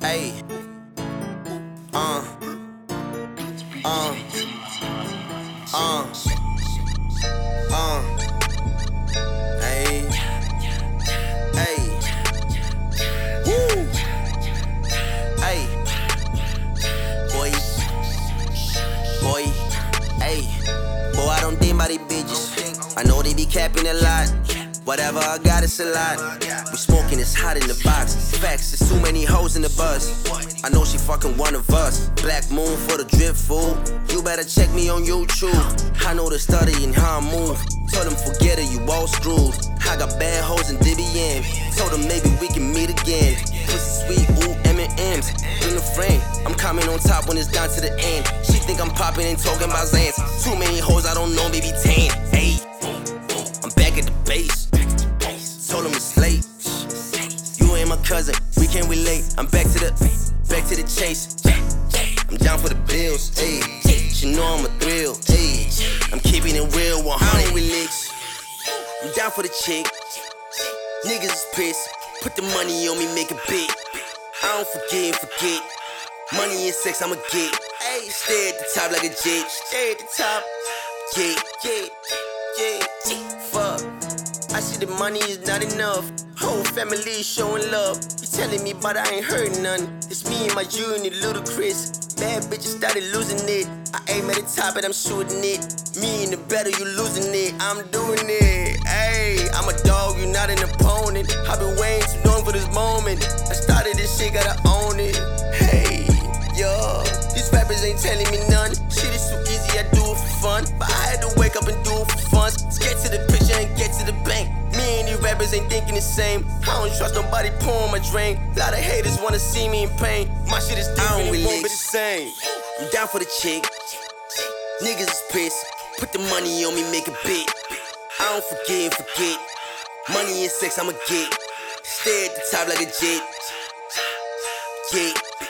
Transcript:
Ayy, uh, uh, uh, ayy, ayy, woo, ayy, boy, ayy, boy, I don't think about these bitches. I know they be capping a lot. Whatever I got, it's a lot. We smoking, it's hot in the box. Facts, there's too many hoes in the bus. I know she fucking one of us. Black moon for the drip, fool. You better check me on YouTube. I know the study and how I move. Told them forget it, you all screwed. I got bad hoes in DBM. Told them maybe we can meet again. Pussy sweet, ooh, M&M's. In the frame, I'm coming on top when it's down to the end. She think I'm popping and talking about Zans. Too many hoes I don't know, maybe 10. Ayy, I'm back at the base. Told him it's late. You ain't my cousin, we can't relate. I'm back to the chase. I'm down for the bills, ayy. You know I'm a thrill, ayy. I'm keeping it real, 100 with licks. I'm down for the chick. Niggas is pissed. Put the money on me, make it big. I don't forget. Money and sex, I'ma get. Ayy, stay at the top like a jig. Stay at the top. Yeah. Fuck. I see the money is not enough. Whole family is showing love. You telling me, but I ain't heard none. It's me and my unit, Ludacris. Bad bitches started losing it. I aim at the top and I'm shooting it. Me in the battle, you losing it. I'm doing it. Ayy, I'm a dog, you not an opponent. I've been waiting too long for this moment. I started this shit, gotta own it. Hey, yo, these rappers ain't telling me none. Shit is too easy, I do it for fun. But I had to wake up and do it for fun. Let's get to the picture and get to the bank. Me and these rappers ain't thinking the same. I don't trust nobody pouring my drain. Lot of haters wanna see me in pain. My shit is different, it won't be the same. I'm down for the chick. Niggas is pissed. Put the money on me, make it big. I don't forget. Money and sex, I'ma get. Stay at the top like a jig. Yeah.